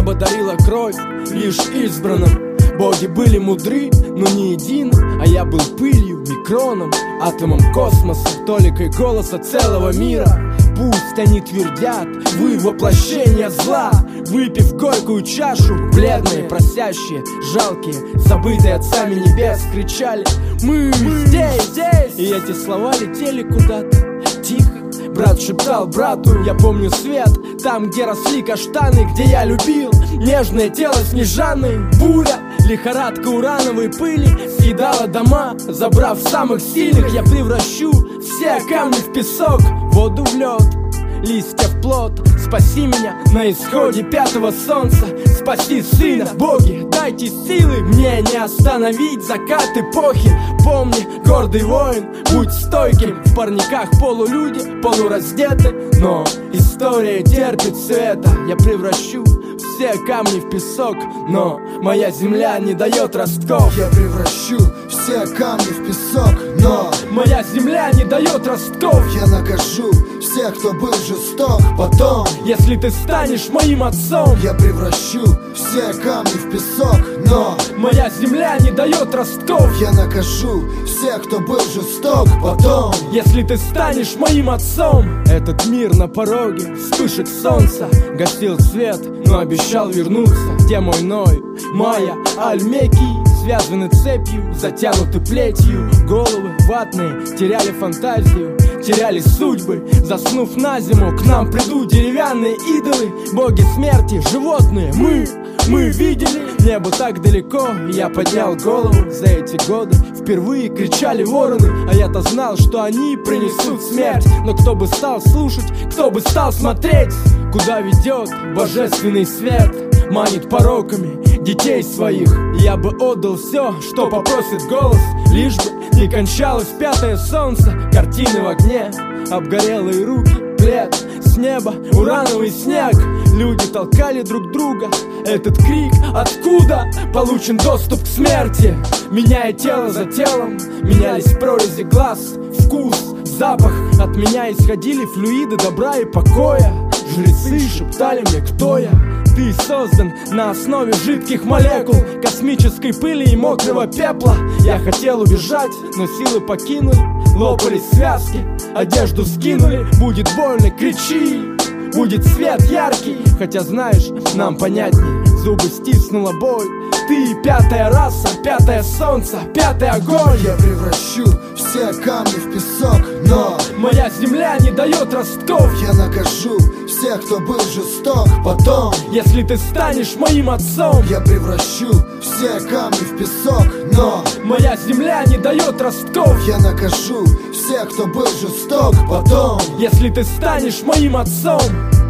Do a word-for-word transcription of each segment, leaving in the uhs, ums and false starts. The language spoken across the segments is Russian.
Небо дарило кровь лишь избранным. Боги были мудры, но не един, а я был пылью, микроном, атомом космоса, толикой голоса целого мира. Пусть они твердят, вы воплощение зла, выпив горькую чашу, бледные, просящие, жалкие, забытые отцами небес, кричали: мы, мы здесь, здесь. И эти слова летели куда-то тихо. Брат шептал брату: я помню свет, там, где росли каштаны, где я любил нежное тело Снежаны. Буря, лихорадка урановой пыли съедала дома, забрав самых сильных. Я превращу все камни в песок, воду в лед, листья в плод. Спаси меня на исходе пятого солнца, спаси сына, боги, дайте силы мне не остановить закат эпохи. Помни, гордый воин, будь стойким. В парниках полулюди, полураздеты, но история терпит все это. Я превращу все камни в песок, но моя земля не дает ростков. Я превращу все камни в песок, но моя земля не дает ростков. Я накажу всех, кто был жесток потом, если ты станешь моим отцом. Я превращу все камни в песок, но моя земля не дает ростков. Я накажу всех, кто был жесток потом, если ты станешь моим отцом. Этот мир на пороге вспышек солнца гасил свет, но обещал вернуться. Где мой Ной, Майя, Альмекий связаны цепью, затянуты плетью. Головы ватные теряли фантазию, теряли судьбы. Заснув на зиму, к нам придут деревянные идолы. Боги смерти, животные, мы, мы видели небо так далеко. Я поднял голову, за эти годы впервые кричали вороны. А я-то знал, что они принесут смерть. Но кто бы стал слушать, кто бы стал смотреть, куда ведет божественный свет, манит пороками детей своих. Я бы отдал все, что попросит голос, лишь бы не кончалось пятое солнце. Картины в огне, обгорелые руки, плед с неба, урановый снег. Люди толкали друг друга. Этот крик: откуда получен доступ к смерти? Меняя тело за телом, менялись прорези глаз, вкус, запах. От меня исходили флюиды добра и покоя. Жрецы шептали мне, кто я. Ты создан на основе жидких молекул, космической пыли и мокрого пепла. Я хотел убежать, но силы покинули. Лопались связки, одежду скинули. Будет больно, кричи, будет свет яркий. Хотя знаешь, нам понятнее, зубы стиснула боль. Ты пятая раса, пятое солнце, пятый огонь. Я превращу все камни в песок, но моя земля не дает ростков. Я накажу всех, кто был жесток потом, если ты станешь моим отцом. Я превращу все камни в песок, но моя земля не дает ростков. Я накажу всех, кто был жесток потом, если ты станешь моим отцом.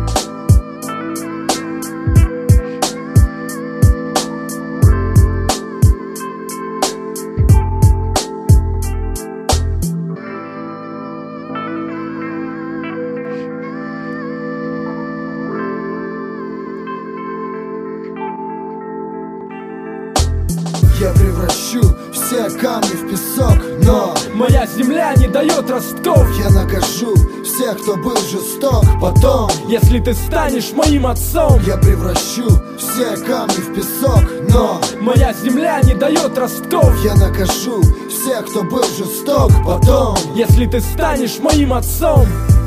Я превращу все камни в песок, но моя земля не дает ростков. Я накажу всех, кто был жесток потом, если ты станешь моим отцом. Я превращу все камни в песок, но моя земля не дает ростков. Я накажу всех, кто был жесток потом, если ты станешь моим отцом.